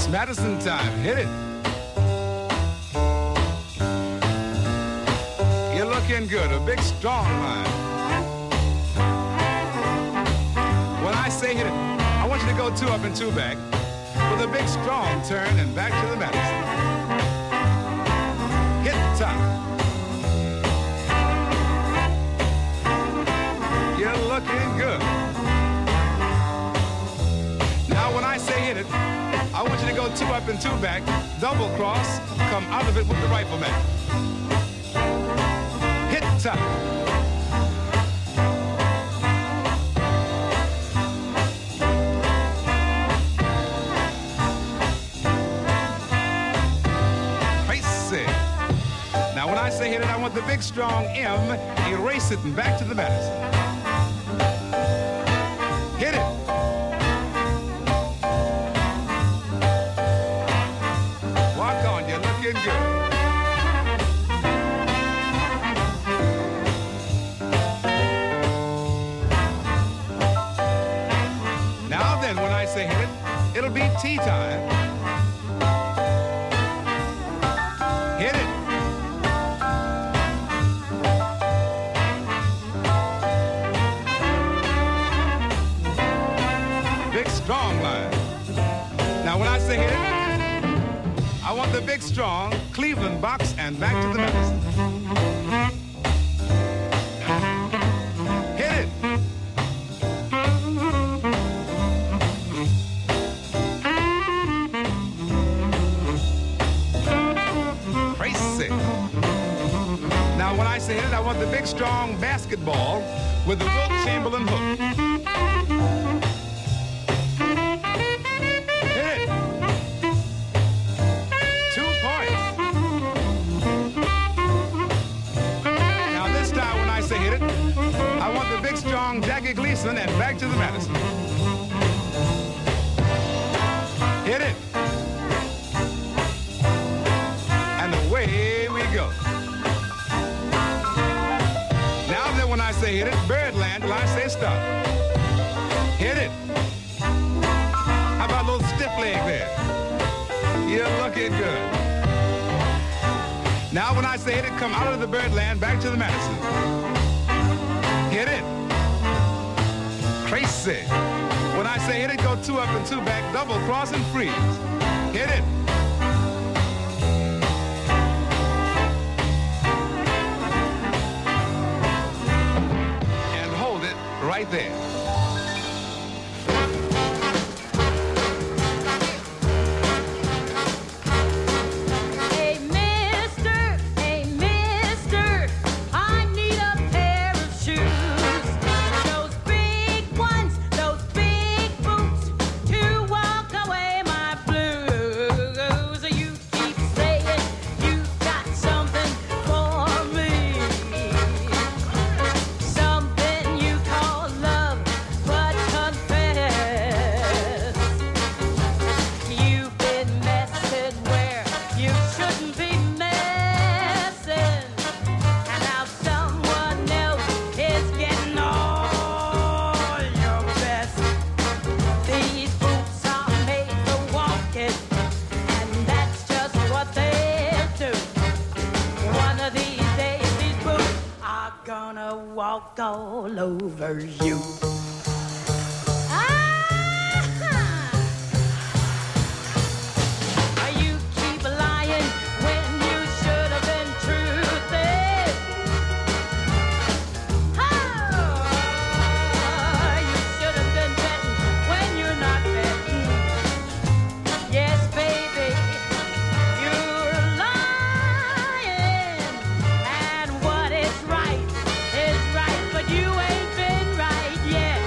Madison time. Hit it. You're looking good. A big, strong line. When I say hit it, I want you to go 2 up and 2 back with a big, strong turn and back to the Madison. Hit top. You're looking good. Now when I say hit it, I want you to go 2 up and 2 back, double cross, come out of it with the rifleman. Hit top. Crazy. Now when I say hit it, I want the big strong M, erase it and back to the Madison. Hit it. Walk on, you're looking good. Now then, when I say hit it, it'll be tea time. Hit it. Big strong line. Now when I say hit it, I want the big strong Cleveland box and back to the Madison. Hit it. Crazy. Now when I say hit it, I want the big strong basketball with the Wilt Chamberlain hook. Hit it. 2 points. Now this time when I say hit it, I want the big strong Jackie Gleason and back to the Madison. Hit it. And away we go. Now then when I say hit it, Birdland till I say stop. Hit it. How about a little stiff leg there? You're looking good. Now when I say hit it, come out of the Birdland, back to the Madison. Hit it. Crazy. When I say hit it, go 2 up and 2 back, double cross and freeze. Hit it. And hold it right there. Hey, mister, I need a pair of shoes. Those big ones, those big boots to walk away my blues. You keep saying you got something for me. Something you call love, but confess you've been messing where you shouldn't be messing, and now someone else is getting all your best. These boots are made for walking, and that's just what they'll do. One of these days, these boots are gonna walk all over you. You keep lying when you should have been truthing. You should have been betting when you're not betting. Yes, baby, you're lying. And what is right, but you ain't been right yet.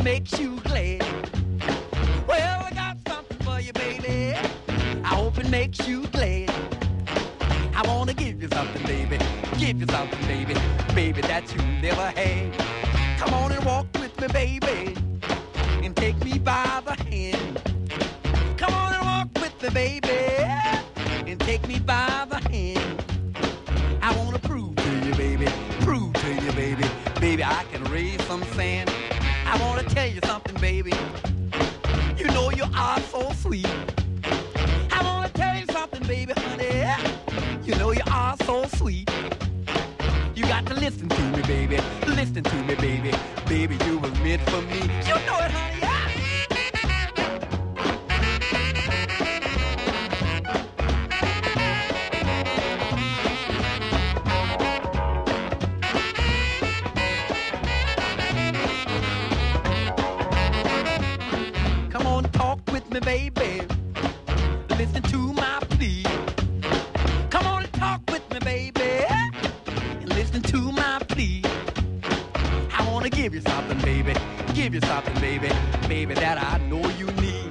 makes you glad. Well, I got something for you, baby. I hope it makes you glad. I wanna give you something, baby. Give you something, baby. Baby, that you never had. Come on and walk with me, baby, and take me by the hand. Come on and walk with me, baby, and take me by the hand. I wanna prove to you, baby, prove to you, baby, baby, I can raise some sand. I wanna tell you something, baby. You know you are so sweet. I wanna tell you something, baby, honey. You know you are so sweet. You got to listen to me, baby. Listen to me, baby. Baby, you was meant for me. You know it, honey. Yeah. Come on, talk with me, baby. Listen to my plea. Come on and talk with me, baby. And listen to my plea. I wanna give you something, baby. Give you something, baby. Baby, that I know you need.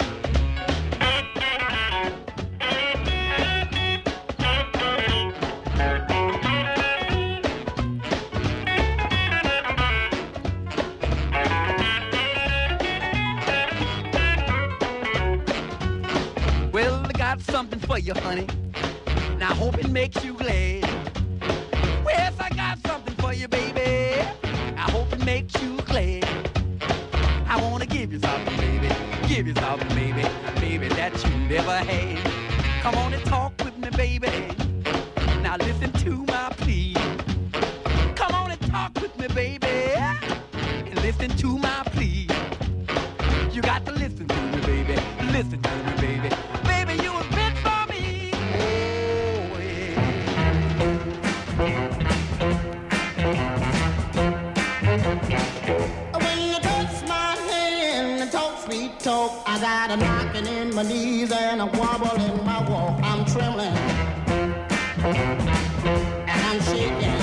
Well, I got something for you, honey. And I hope it makes you glad. Yes, I got something for you, baby. I hope it makes you glad. I wanna give you something, baby. Give you something, baby. Baby, that you never had. Come on and talk with me, baby. Now listen to my plea. Come on and talk with me, baby. And listen to my plea. You got to listen to me, baby. Listen to me, baby. Baby, you was meant for me. Oh, yeah. When you touch my hand and talk sweet talk, I got a knocking in my knees and a wobble in my walk. I'm trembling and I'm shaking.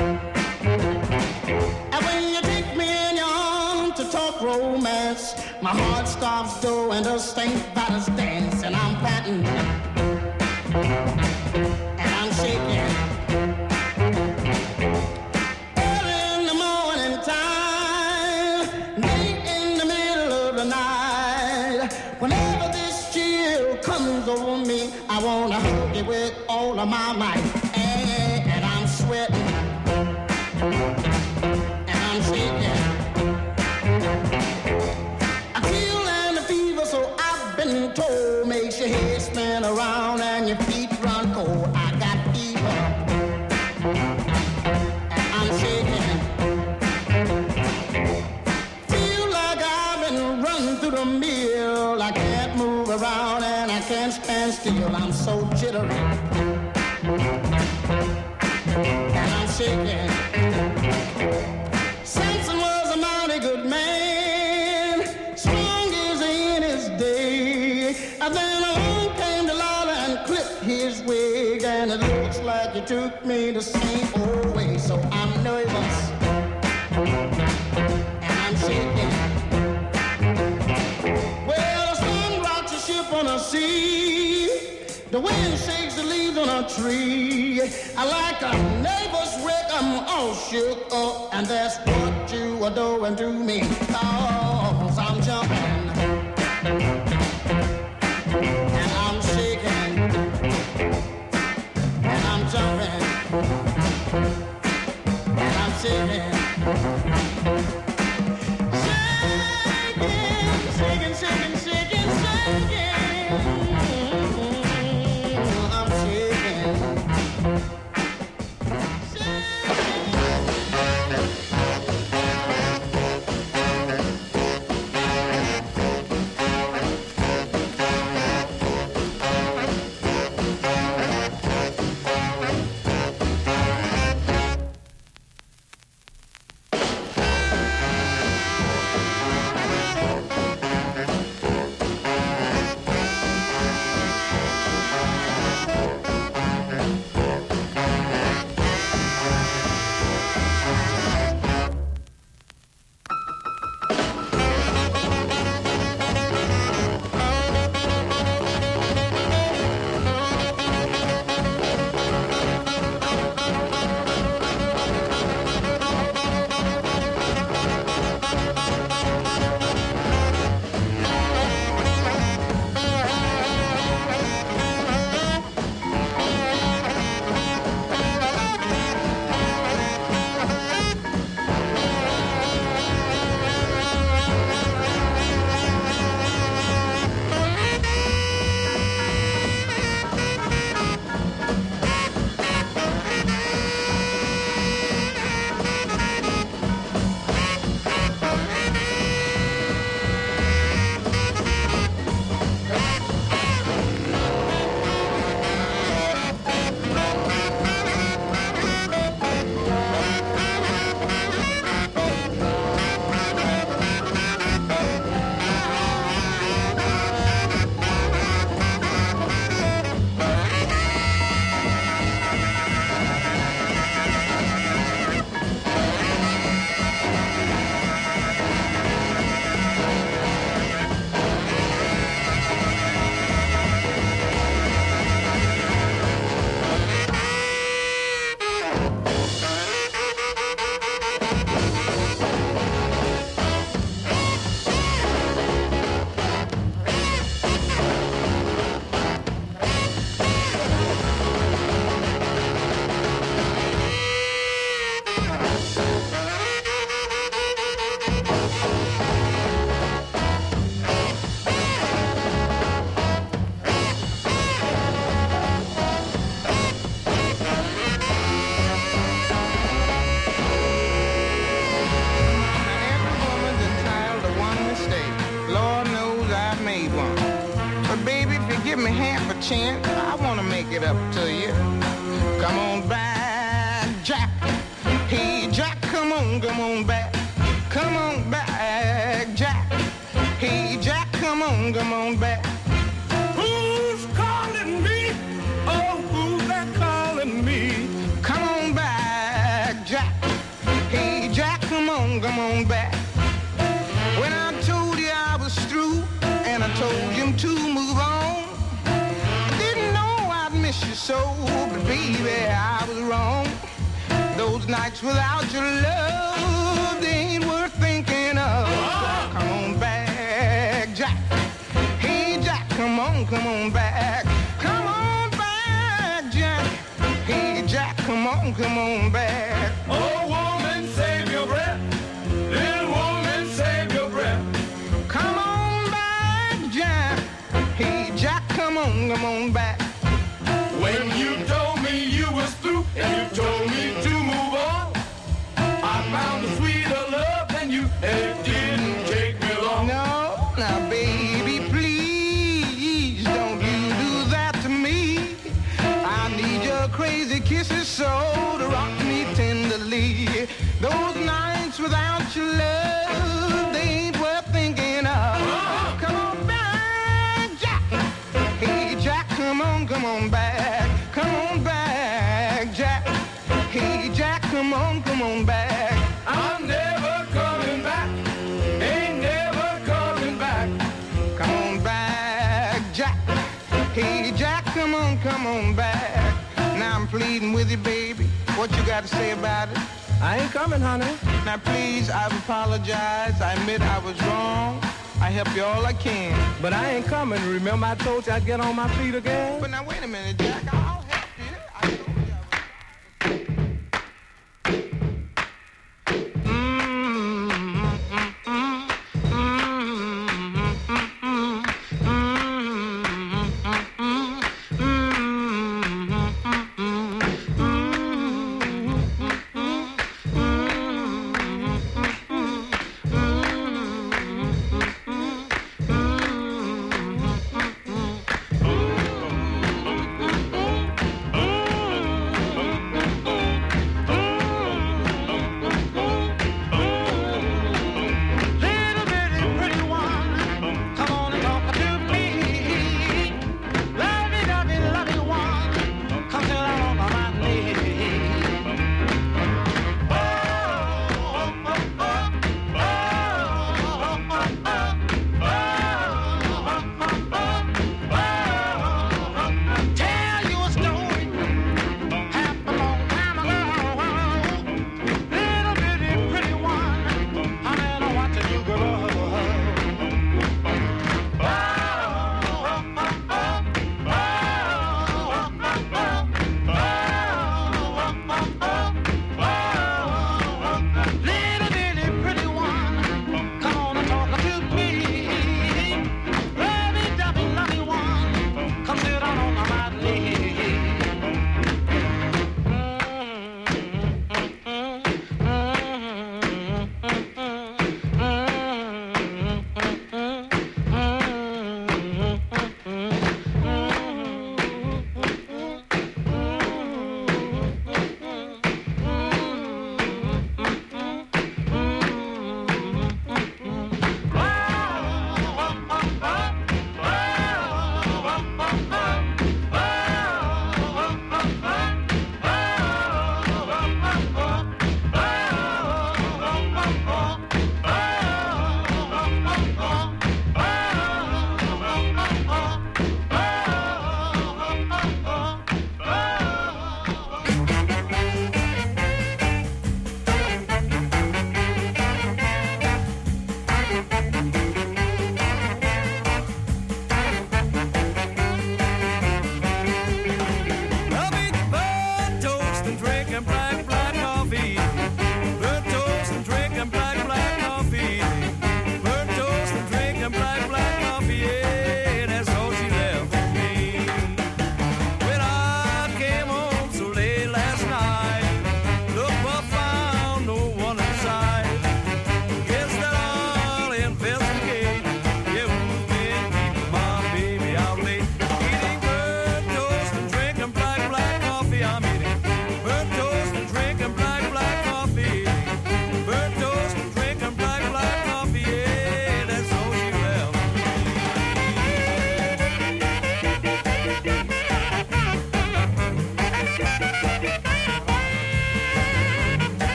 And when you take me in your arms to talk romance, my heart stops doing the St. Vitus dance, and I'm panting and I'm shaking. Early in the morning time, late in the middle of the night, whenever this chill comes over me, I wanna hug you with all of my might. And I'm sweating and I'm shaking. I feel and the fever, so I've been told, makes your head spin around and your feet run cold. I got fever and I'm shaking. Feel like I've been running through the mill. I can't move around and I can't stand still. I'm so jittery and I'm shaking. Samson was a mighty good man, strong as in his day. And then along came Delilah and clipped his wig, and it looks like you took me the same old way. So I'm nervous and I'm shaking. Well, the sun rocks a ship on a sea, the wind shakes the leaves on a tree. I like a neighbor's wreck, I'm all shook up, and that's what you are doing to me. 'Cause I'm jumping and I'm shaking and I'm jumping and I'm shaking. Shaking, shaking, shaking, shaking, shaking. I'm shaking. chance, I want to make it up to you. Come on back, Jack. Hey, Jack, come on back. Come on back, Jack. Hey, Jack, come on back. Who's calling me? Oh, who's that calling me? Come on back, Jack. Hey, Jack, come on back. When I told you I was through, and I told you to move on, didn't know I'd miss you so, but baby, I was wrong. Those nights without your love, they ain't worth thinking of. Come on back, Jack. Hey, Jack, come on back. Come on back, Jack. Hey, Jack, come on back. Oh, woman, save your breath. Little woman, save your breath. Come on back, Jack. Hey, Jack, come on back. When you told me you was through and you told me to move on, I found a sweeter love than you, and it didn't take me long. No, now baby, please don't you do that to me. I need your crazy kisses so to rock me tenderly. Those nights without your love, they ain't worth thinking of. Come on back, Jack. Hey, Jack, come on back. Come on back, Jack. Hey, Jack, come on back. I'm never coming back. Ain't never coming back. Come on back, Jack. Hey, Jack, come on back. Now I'm pleading with you, baby. What you got to say about it? I ain't coming, honey. Now, please, I've apologized. I admit I was wrong. I help you all I can. But I ain't coming. Remember I told you I'd get on my feet again? But now, wait a minute, Jack. I'll help you. I told you.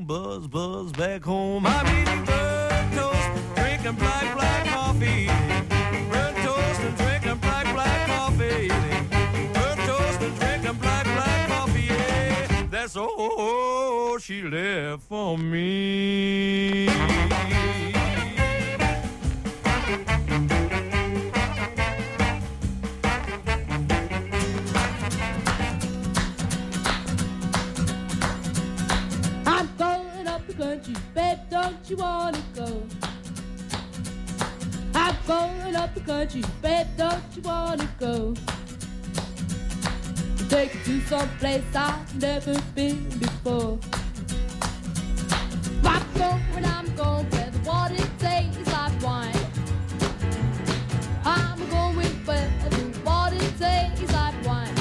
home, buzz, buzz back home. I'm eating burnt toast, drinking black, black coffee. Burnt toast and drinking black, black coffee. Burnt toast and drinking black, black coffee. Yeah, that's all she left for me. Country, babe, don't you wanna go? I'm going up the country, babe, don't you wanna go? Take you to some place I've never been before. I'm going where the water tastes like wine. I'm going where the water tastes like wine.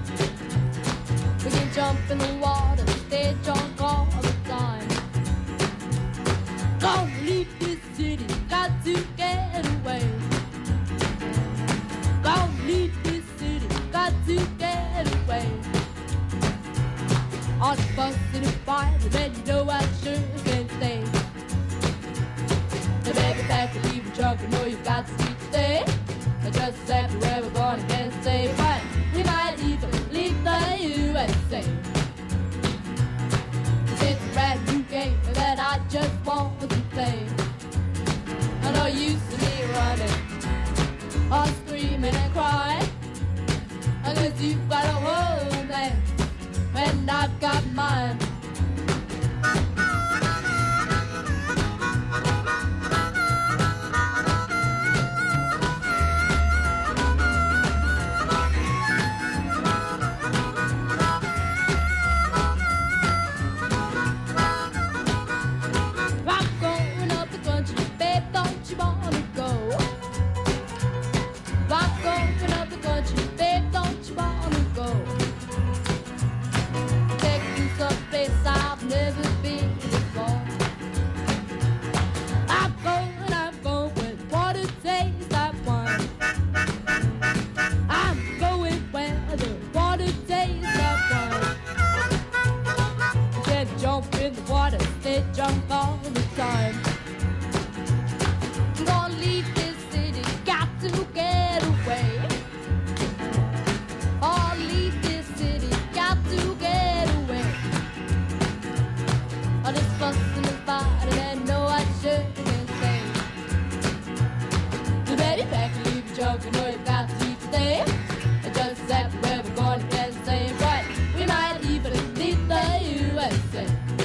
We can jump in the water, stay drunk all the time. Gonna leave this city, got to get away. Gonna leave this city, got to get away. On the bus in a fire, then you know I sure can stay. The baby back to leave drunk, you know you've got to stay. I just said where we're gonna get safe, but we might even leave the USA. It's a brand new game that I just want to play. I know you used to be running, or screaming and crying. I guess you've got a home there, and I've got mine. Jump all the time. I'm gonna leave this city, got to get away. Oh, leave this city, got to get away. All this fussing and fighting, and no, I shouldn't say. The baby back and leave you drunk, you know you've got to stay. I just said where we're going to get safe, right? We might even leave the USA.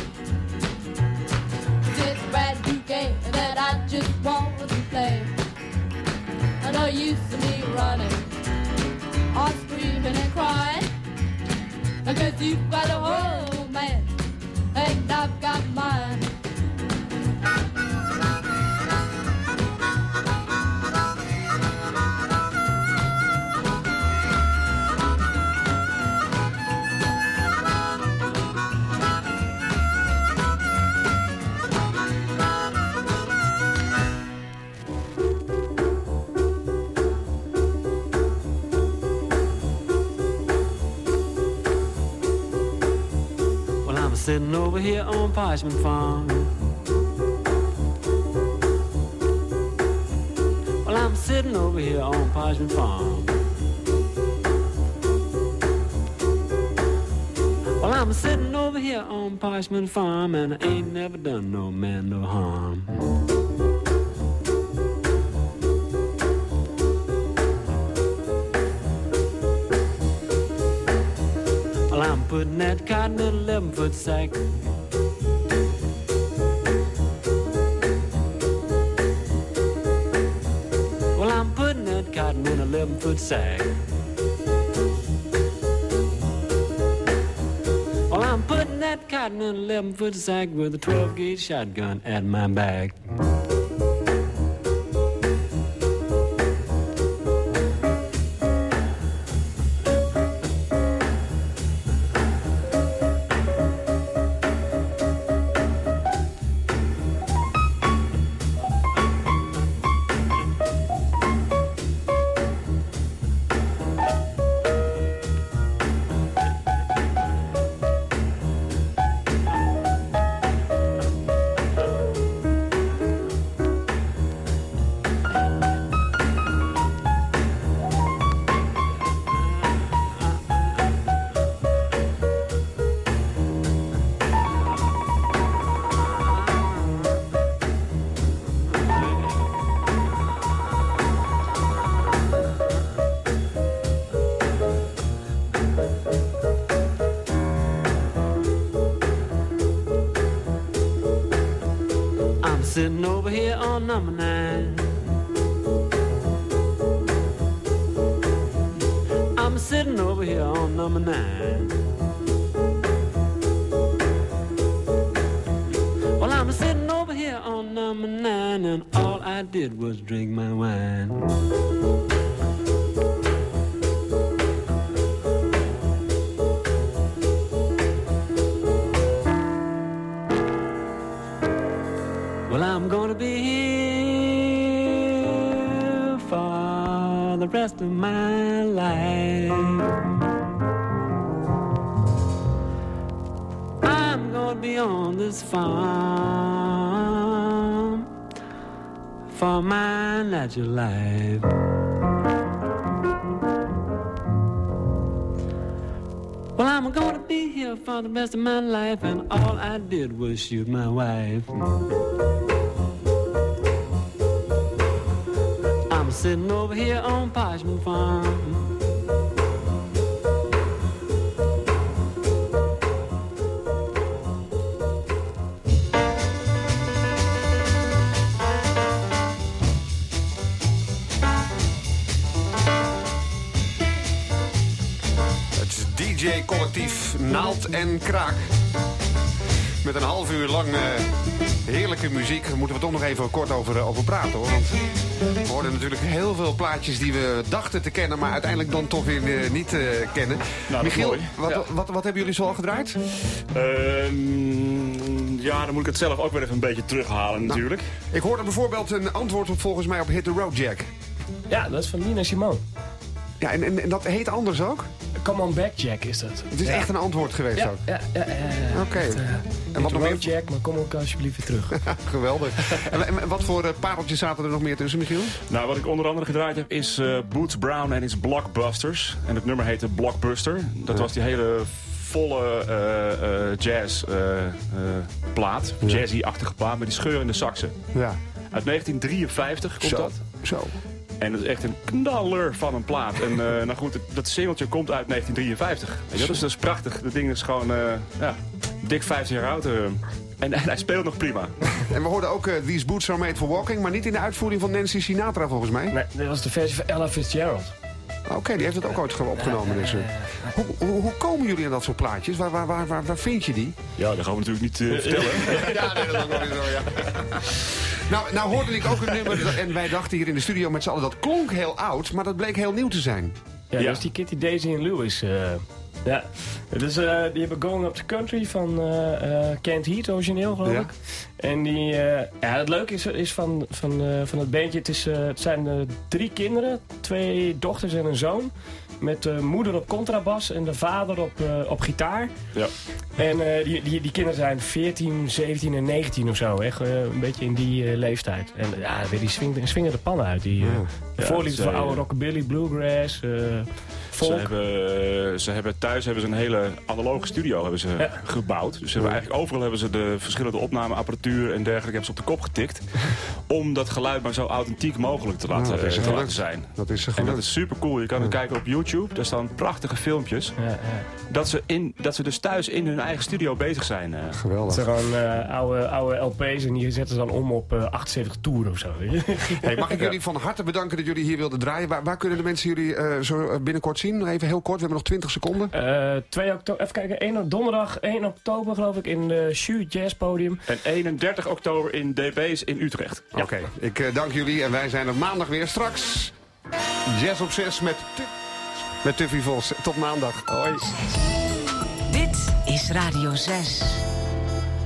That I just want to play. I know you used to me running, or screaming and crying. Because you've got a whole man, and I've got mine. Sitting over here on Parchment Farm. Well, I'm sitting over here on Parchment Farm. Well, I'm sitting over here on Parchment Farm, and I ain't never done no man no harm. Well, I'm putting that cotton in an 11-foot sack. Well, I'm putting that cotton in an 11-foot sack. Well, I'm putting that cotton in an 11-foot sack with a 12-gauge shotgun at my back. sitting over here on number 9. I'm sitting over here on number 9. Well, I'm sitting over here on number 9, and all I did was drink my wine. Well, I'm gonna be here for the rest of my life. I'm gonna be on this farm for my natural life. Well, I'm gonna be here for the rest of my life, and all I did was shoot my wife. I'm sitting over here on Parchman Farm. DJ-collectief Naald en Kraak. Met een half uur lang heerlijke muziek. Daar moeten we toch nog even kort over praten, hoor. Want we hoorden natuurlijk heel veel plaatjes die we dachten te kennen, maar uiteindelijk dan toch weer niet kennen. Nou, Michiel, wat hebben jullie zo al gedraaid? Ja, dan moet ik het zelf ook weer even een beetje terughalen natuurlijk. Ik hoorde bijvoorbeeld een antwoord op volgens mij op Hit the Road Jack. Ja, dat is van Nina Simone. Ja, en dat heet anders ook? Come on back, Jack, is dat. Het is echt een antwoord geweest ook? Ja. Oké. En wat nog meer? Jack, maar kom ook alsjeblieft weer terug. Geweldig. En wat voor pareltjes zaten er nog meer tussen, Michiel? Nou, wat ik onder andere gedraaid heb is Boots Brown en his Blockbusters. En het nummer heette Blockbuster. Dat was die hele volle jazz plaat. Jazzy-achtige plaat met die scheur in de saxen. Ja. Uit 1953 komt dat. Zo. En dat is echt een knaller van een plaat. En nou goed, dat singeltje komt uit 1953. Weet je, dus dat is prachtig. Dat ding is gewoon dik 15 jaar oud. En hij speelt nog prima. En we hoorden ook These Boots Are Made For Walking, maar niet in de uitvoering van Nancy Sinatra volgens mij. Nee, dat was de versie van Ella Fitzgerald. Oké, die heeft het ook ooit opgenomen. Dus. Hoe komen jullie aan dat soort plaatjes? Waar vind je die? Ja, dat gaan we natuurlijk niet vertellen. Ja, nee, dat is ook wel weer zo, ja. Nou hoorde ik ook een nummer en wij dachten hier in de studio met z'n allen dat klonk heel oud, maar dat bleek heel nieuw te zijn. Ja, dat is die Kitty, Daisy en Lewis. Ja, dus die hebben Going Up the Country van Kent Heat origineel, geloof ik. En die, het leuke is van het bandje, het zijn 3 kinderen, 2 dochters en een zoon. Met de moeder op contrabas en de vader op gitaar. Ja. En die kinderen zijn 14, 17 en 19 of zo. Echt een beetje in die leeftijd. En ja, die swingen de pannen uit. Die voorliefde voor oude rockabilly, bluegrass, folk. Ze hebben thuis een hele analoge studio gebouwd. Dus overal hebben ze de verschillende opnameapparatuur en dergelijke hebben ze op de kop getikt. Om dat geluid maar zo authentiek mogelijk te laten zijn. Dat is en dat is super cool. Je kan het kijken op YouTube. Daar staan prachtige filmpjes. Dat ze dus thuis in hun eigen studio bezig zijn. Geweldig. Het zijn gewoon oude LP's en die zetten ze dan om op 78 toeren of zo. Hey, mag ik jullie van harte bedanken dat jullie hier wilden draaien. Waar kunnen de mensen jullie zo binnenkort zien? Nog even heel kort, we hebben nog 20 seconden. 2 oktober, even kijken, donderdag 1 oktober geloof ik in de Shu Jazz Podium. En 31 oktober in DB's in Utrecht. Ja. Oké, ik dank jullie en wij zijn er maandag weer. Straks Jazz op 6 met Tuffy Vos. Tot maandag. Hoi. Dit is Radio 6.